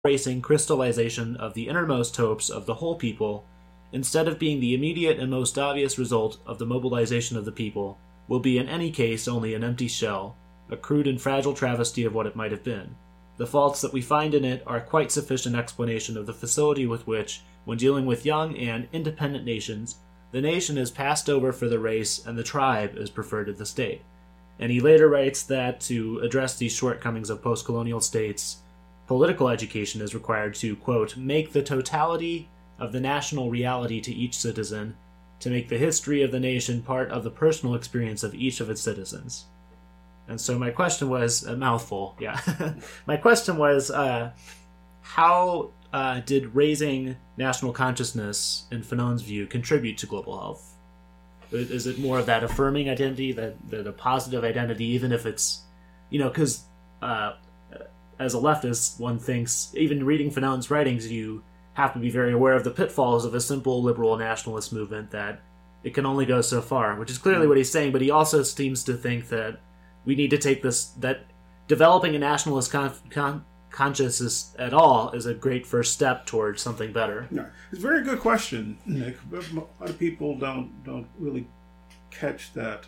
all-embracing crystallization of the innermost hopes of the whole people, instead of being the immediate and most obvious result of the mobilization of the people, will be in any case only an empty shell, a crude and fragile travesty of what it might have been. The faults that we find in it are quite sufficient explanation of the facility with which, when dealing with young and independent nations, the nation is passed over for the race and the tribe is preferred to the state. And he later writes that to address these shortcomings of post-colonial states, political education is required to, quote, make the totality of the national reality to each citizen, to make the history of the nation part of the personal experience of each of its citizens. And so my question was, a mouthful, yeah. My question was, how did raising national consciousness, in Fanon's view, contribute to global health? Is it more of that affirming identity, that a positive identity, even if it's, because as a leftist, one thinks, even reading Fanon's writings, you have to be very aware of the pitfalls of a simple liberal nationalist movement, that it can only go so far, which is clearly what he's saying, but he also seems to think that we need to take this, that developing a nationalist consciousness at all is a great first step towards something better. Yeah. It's a very good question, Nick. But a lot of people don't really catch that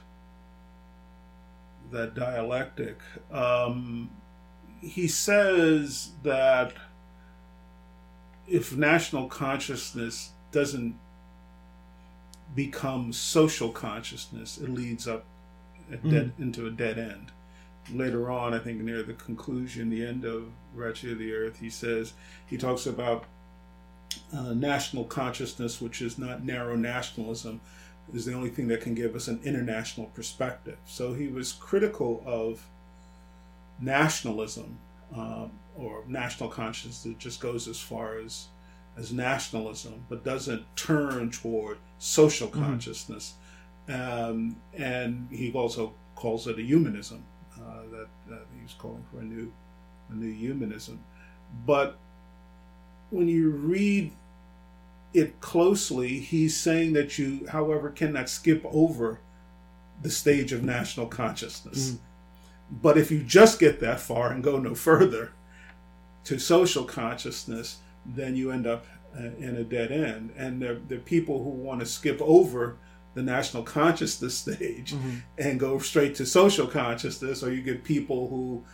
dialectic. He says that if national consciousness doesn't become social consciousness, it leads up into a dead end. Later on, I think near the conclusion, the end of Wretched of the Earth, he talks about national consciousness, which is not narrow nationalism, is the only thing that can give us an international perspective. So he was critical of nationalism, or national consciousness that just goes as far as nationalism, but doesn't turn toward social consciousness. And he also calls it a humanism, that he was calling for a new humanism. But when you read it closely, he's saying that you, however, cannot skip over the stage of national consciousness. But if you just get that far and go no further to social consciousness, then you end up in a dead end. And there are people who want to skip over the national consciousness stage and go straight to social consciousness, or you get people who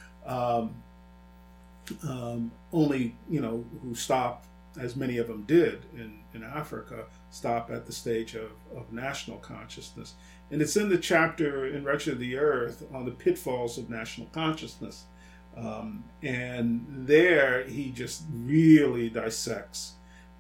only, who stop, as many of them did in Africa, stop at the stage of national consciousness. And it's in the chapter in Wretched of the Earth on the pitfalls of national consciousness. And there he just really dissects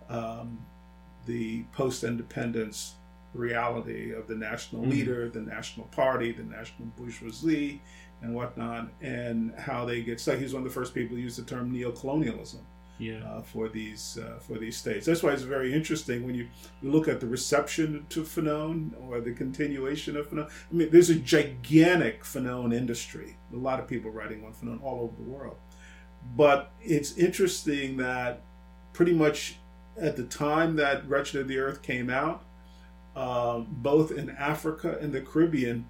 the post-independence reality of the national leader, the national party, the national bourgeoisie, and whatnot, and how they get stuck. He's one of the first people to use the term neocolonialism for these states. That's why it's very interesting when you look at the reception to Fanon, or the continuation of Fanon. I mean, there's a gigantic Fanon industry. A lot of people writing on Fanon all over the world. But it's interesting that pretty much at the time that Wretched of the Earth came out, both in Africa and the Caribbean,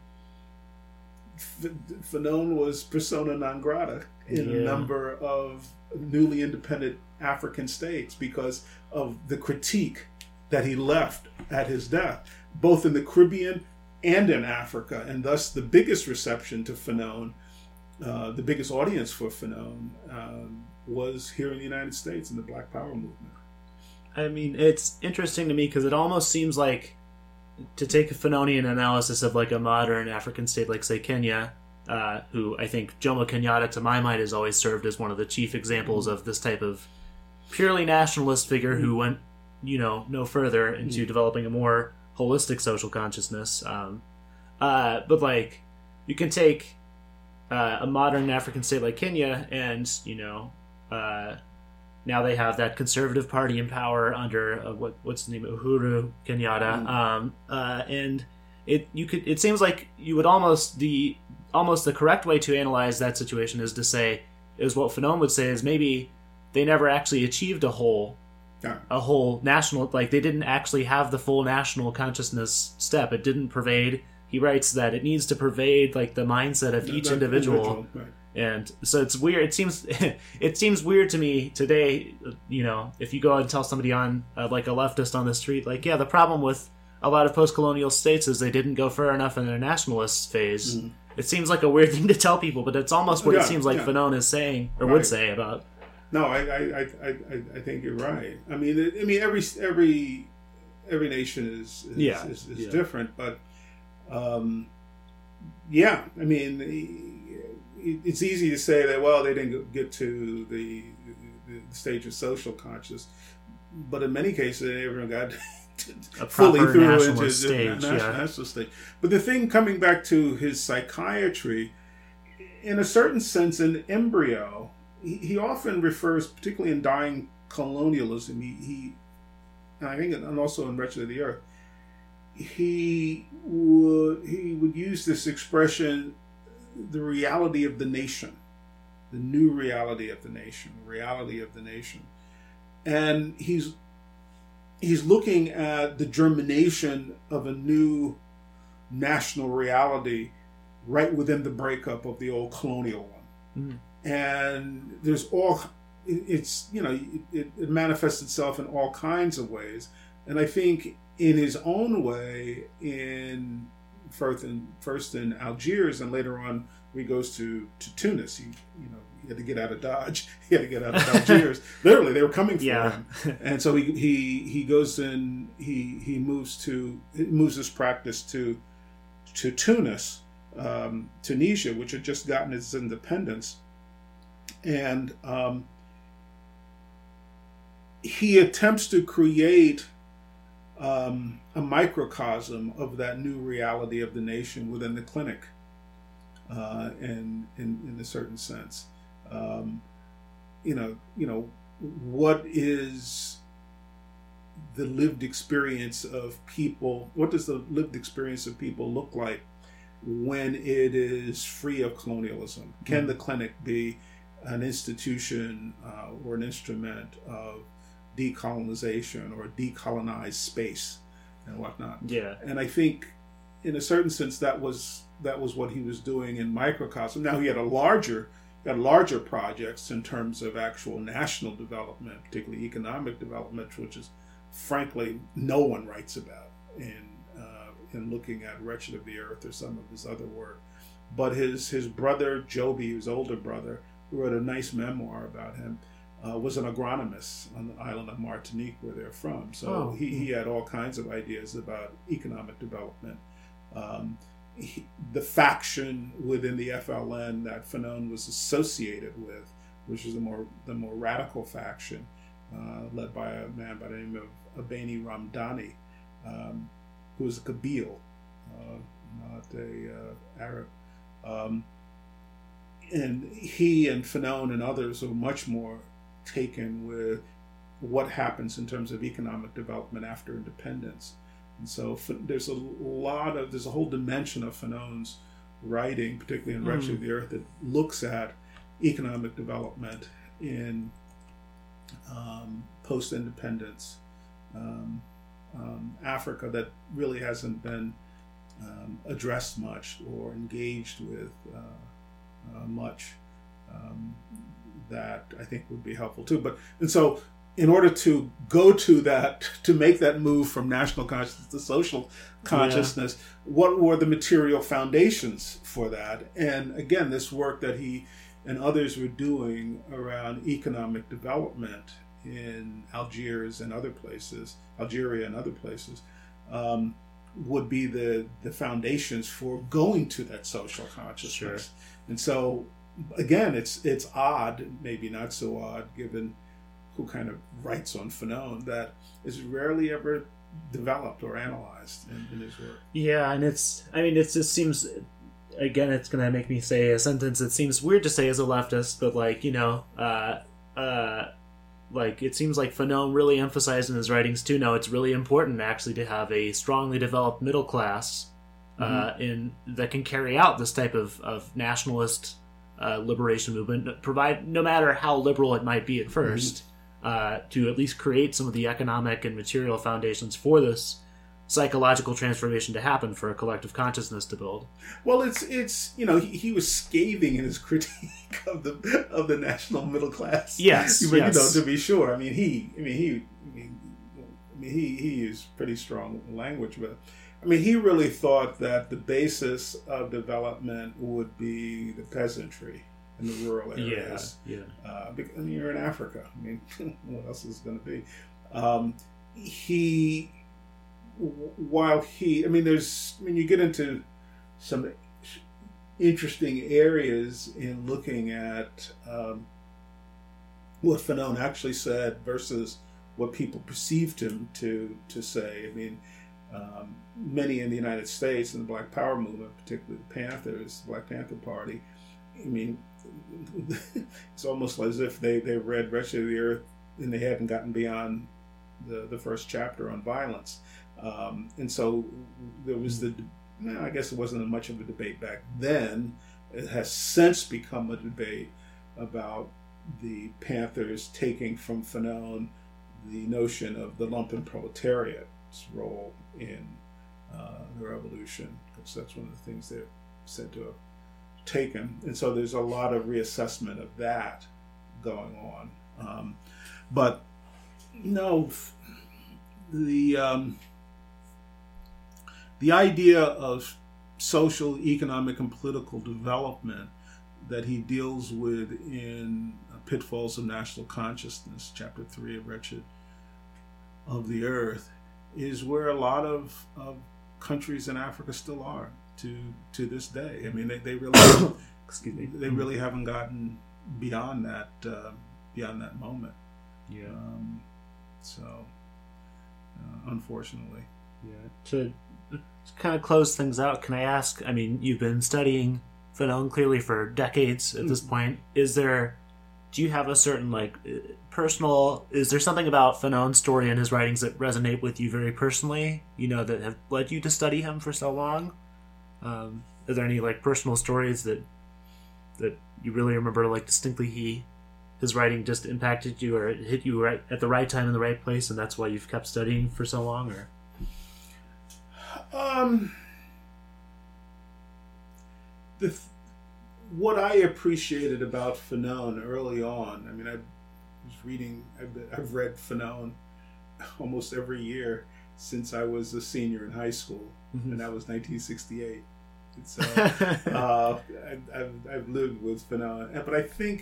Fanon was persona non grata in a number of newly independent African states because of the critique that he left at his death, both in the Caribbean and in Africa. And thus the biggest reception to Fanon, the biggest audience for Fanon, was here in the United States in the Black Power movement. I mean, it's interesting to me because it almost seems like, to take a Fanonian analysis of like a modern African state like, say, Kenya, who I think Jomo Kenyatta, to my mind, has always served as one of the chief examples of this type of purely nationalist figure who went, no further into developing a more holistic social consciousness. But like, you can take a modern African state like Kenya, and now they have that conservative party in power under what's the name, Uhuru Kenyatta, and it seems like you would almost the correct way to analyze that situation is what Fanon would say is maybe they never actually achieved a whole national, like they didn't actually have the full national consciousness step. It didn't pervade. He writes that it needs to pervade like the mindset of each individual. Right. And so it's weird. It seems weird to me today. If you go and tell somebody on like a leftist on the street, like, yeah, the problem with a lot of post-colonial states is they didn't go far enough in their nationalist phase. Mm-hmm. It seems like a weird thing to tell people, but it's almost what it seems like Fanon is saying or would say about. No, I think you're right. I mean, every nation is different, but I mean, it's easy to say that, well, they didn't get to the stage of social conscious, but in many cases they never got fully through into the national state. But the thing, coming back to his psychiatry, in a certain sense, in embryo, he often refers, particularly in Dying Colonialism, I think, and also in Wretched of the Earth, he would use this expression, the reality of the nation, the new reality of the nation, and he's looking at the germination of a new national reality right within the breakup of the old colonial one. And there's it manifests itself in all kinds of ways. And I think in his own way, first in Algiers, and later on when he goes to Tunis, he had to get out of Dodge. He had to get out of Algiers. Literally, they were coming for him. And so he goes and he moves his practice to Tunis, Tunisia, which had just gotten its independence. And he attempts to create a microcosm of that new reality of the nation within the clinic, in a certain sense. What is the lived experience of people? What does the lived experience of people look like when it is free of colonialism? Can the clinic be an institution or an instrument of decolonization or decolonized space and whatnot? Yeah. And I think, in a certain sense, that was what he was doing in microcosm. Now he had larger projects in terms of actual national development, particularly economic development, which is frankly no one writes about in looking at Wretched of the Earth or some of his other work. But his brother Joby, his older brother, who wrote a nice memoir about him, was an agronomist on the island of Martinique, where they're from. So he had all kinds of ideas about economic development. The faction within the FLN that Fanon was associated with, which is the more radical faction, led by a man by the name of Abeni Ramdani, who was a Kabyle, not a Arab. And he and Fanon and others were much more taken with what happens in terms of economic development after independence. And so there's a whole dimension of Fanon's writing, particularly in Wretched of the Earth, that looks at economic development in post-independence Africa that really hasn't been addressed much or engaged with much, that I think would be helpful too. And so in order to go to that, to make that move from national consciousness to social consciousness, what were the material foundations for that? And again, this work that he and others were doing around economic development in Algeria and other places, would be the foundations for going to that social consciousness. Sure. And so, again, it's odd, maybe not so odd, given who kind of writes on Fanon, that is rarely ever developed or analyzed in his work. Yeah, and it just seems, again, it's going to make me say a sentence that seems weird to say as a leftist, but it seems like Fanon really emphasized in his writings too. Now, it's really important actually to have a strongly developed middle class that can carry out this type of nationalist liberation movement, provide, no matter how liberal it might be at first, to at least create some of the economic and material foundations for this psychological transformation to happen for a collective consciousness to build. Well, it's he was scathing in his critique of the national middle class. Yes, but yes. To be sure, he used pretty strong language, but he really thought that the basis of development would be the peasantry in the rural areas. You're in Africa. What else is going to be? You get into some interesting areas in looking at what Fanon actually said versus what people perceived him to say. Many in the United States in the Black Power movement, particularly the Panthers, the Black Panther Party, it's almost as if they read Wretched of the Earth and they hadn't gotten beyond the first chapter on violence. And so there was I guess it wasn't much of a debate back then. It has since become a debate about the Panthers taking from Fanon the notion of the lumpen proletariat's role in the revolution, because that's one of the things they're said to have taken. And so there's a lot of reassessment of that going on. But no, the idea of social, economic, and political development that he deals with in Pitfalls of National Consciousness, Chapter 3 of Wretched of the Earth, is where a lot of countries in Africa still are to this day. They really excuse me, they really haven't gotten beyond that moment. Yeah. Unfortunately. Yeah. To kind of close things out, can I ask? You've been studying Fanon clearly for decades at this point. Do you have a certain personal? Is there something about Fanon's story and his writings that resonate with you very personally? That have led you to study him for so long. Are there any personal stories that you really remember distinctly? His writing just impacted you, or it hit you right at the right time in the right place, and that's why you've kept studying for so long, or? What I appreciated about Fanon early on, I've read Fanon almost every year since I was a senior in high school, and that was 1968. So I've lived with Fanon, but I think,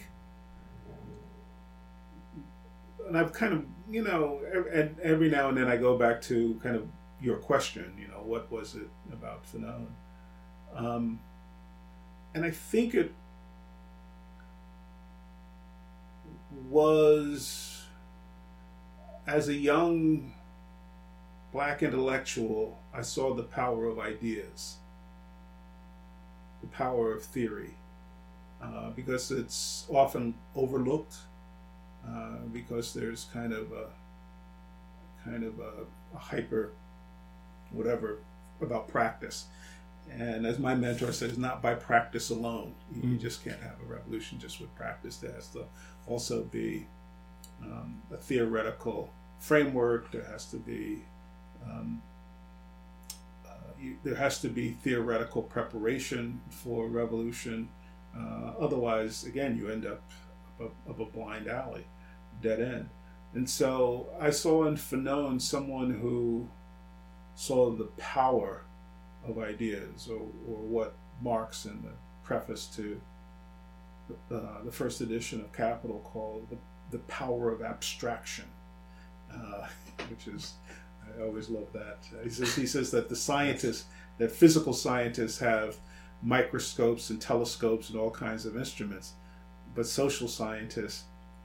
and I've kind of, and every now and then I go back to kind of your question, what was it about Fanon? And I think it was, as a young Black intellectual, I saw the power of ideas, the power of theory, because it's often overlooked, because there's kind of a hyper whatever about practice. And as my mentor says, not by practice alone. You just can't have a revolution just with practice. There has to also be a theoretical framework. There has to be theoretical preparation for revolution. Otherwise, again, you end up of a blind alley, dead end. And so I saw in Fanon someone who saw the power of ideas, or what Marx in the preface to the first edition of Capital called the power of abstraction, which is, I always love that. He says that that physical scientists have microscopes and telescopes and all kinds of instruments, but social scientists,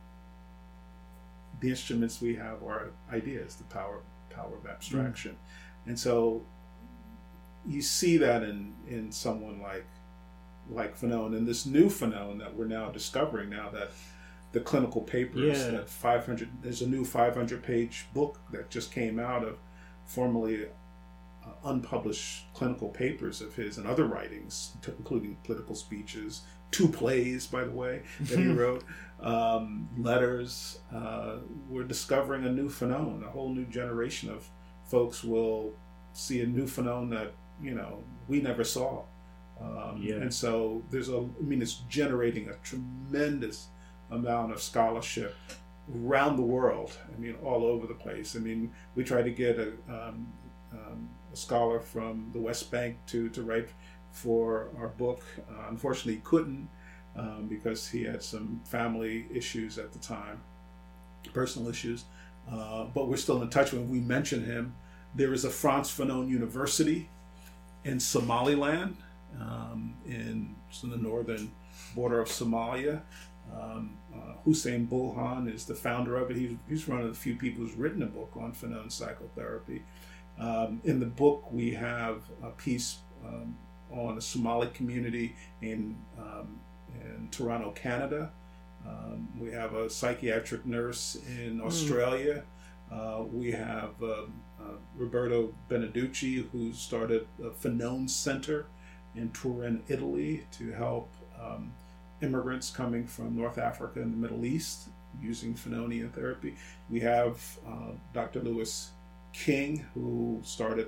the instruments we have are ideas, the power of abstraction. And so you see that in someone like Fanon, and this new Fanon that we're now discovering, now that the clinical papers, that 500, there's a new 500-page book that just came out of formerly unpublished clinical papers of his and other writings, including political speeches, 2 plays, by the way, that he wrote, letters. We're discovering a new Fanon. A whole new generation of folks will see a new phenomenon that we never saw. And so it's generating a tremendous amount of scholarship around the world. All over the place. We tried to get a scholar from the West Bank to write for our book. Unfortunately, he couldn't because he had some family issues at the time, personal issues. But we're still in touch when we mention him. There is a Frantz Fanon University in Somaliland, in the northern border of Somalia. Hussein Bulhan is the founder of it. He's one of the few people who's written a book on Fanon psychotherapy. In the book, we have a piece on a Somali community in Toronto, Canada. We have a psychiatric nurse in Australia. We have Roberto Beneducci, who started the Fanon Center in Turin, Italy, to help immigrants coming from North Africa and the Middle East using Fanonian therapy. We have Dr. Lewis King, who started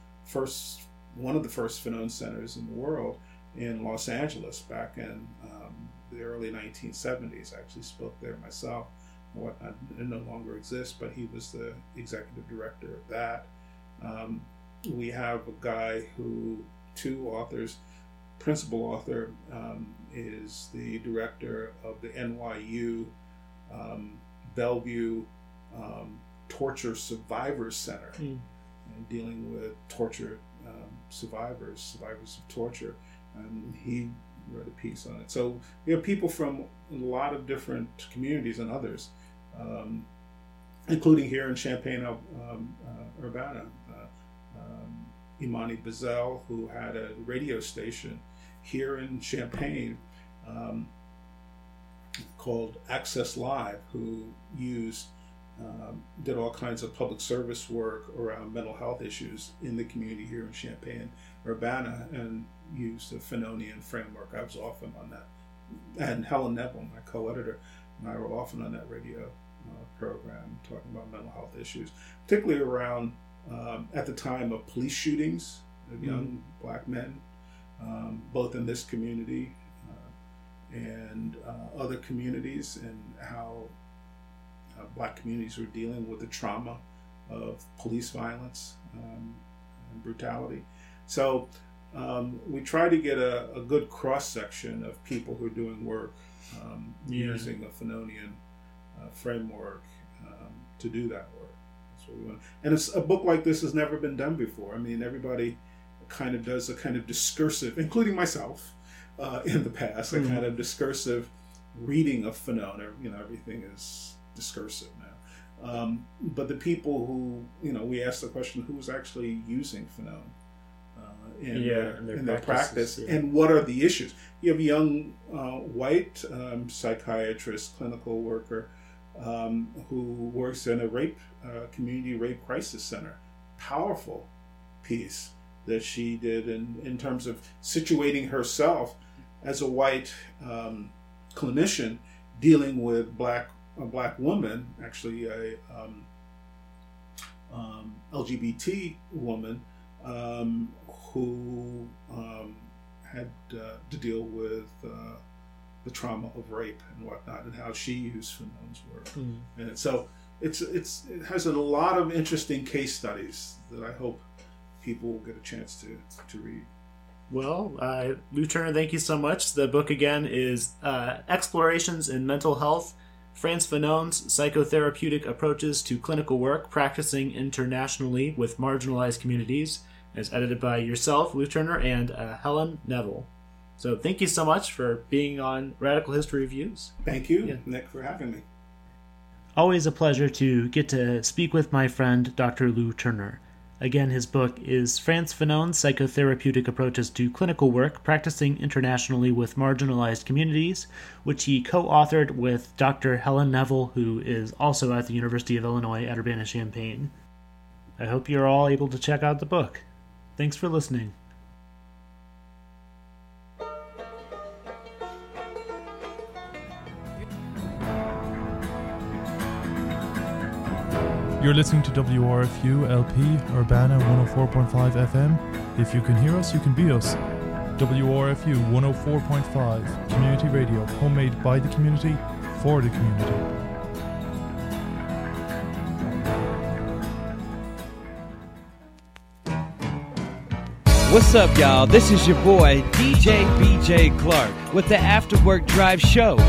one of the first Fanon centers in the world in Los Angeles back in the early 1970s. I actually spoke there myself. It no longer exists, but he was the executive director of that. We have a guy two authors. Principal author is the director of the NYU Bellevue Torture Survivors Center, and dealing with torture survivors of torture. And he wrote a piece on it. So we have people from a lot of different communities and others, including here in Champaign-Urbana. Imani Bazel, who had a radio station here in Champaign called Access Live, who did all kinds of public service work around mental health issues in the community here in Champaign-Urbana, and used the Fanonian framework. I was often on that. And Helen Neville, my co-editor, and I were often on that radio program talking about mental health issues, particularly around, at the time of police shootings of young black men, both in this community and other communities, and how black communities were dealing with the trauma of police violence and brutality. So we try to get a good cross-section of people who are doing work using a Fanonian framework to do that work. That's what we want. And a book like this has never been done before. Everybody kind of does a kind of discursive, including myself in the past, a kind of discursive reading of Fanon. Everything is discursive now. But the people who, we ask the question, who's actually using Fanon in their practice, and what are the issues? You have a young white psychiatrist, clinical worker, who works in a community rape crisis center. Powerful piece that she did in terms of situating herself as a white clinician dealing with a black woman, actually a LGBT woman, who had to deal with the trauma of rape and whatnot, and how she used Fanon's work. And so it has a lot of interesting case studies that I hope people will get a chance to read. Well, Lou Turner, thank you so much. The book again is Explorations in Mental Health, Frantz Fanon's Psychotherapeutic Approaches to Clinical Work, Practicing Internationally with Marginalized Communities, as edited by yourself, Lou Turner, and Helen Neville. So thank you so much for being on Radical History Reviews. Thank you, Nick, for having me. Always a pleasure to get to speak with my friend, Dr. Lou Turner. Again, his book is Frantz Fanon's Psychotherapeutic Approaches to Clinical Work, Practicing Internationally with Marginalized Communities, which he co-authored with Dr. Helen Neville, who is also at the University of Illinois at Urbana-Champaign. I hope you're all able to check out the book. Thanks for listening. You're listening to WRFU LP Urbana 104.5 FM. If you can hear us, you can be us. WRFU 104.5 Community Radio, homemade by the community, for the community. What's up, y'all? This is your boy, DJ BJ Clark, with the After Work Drive Show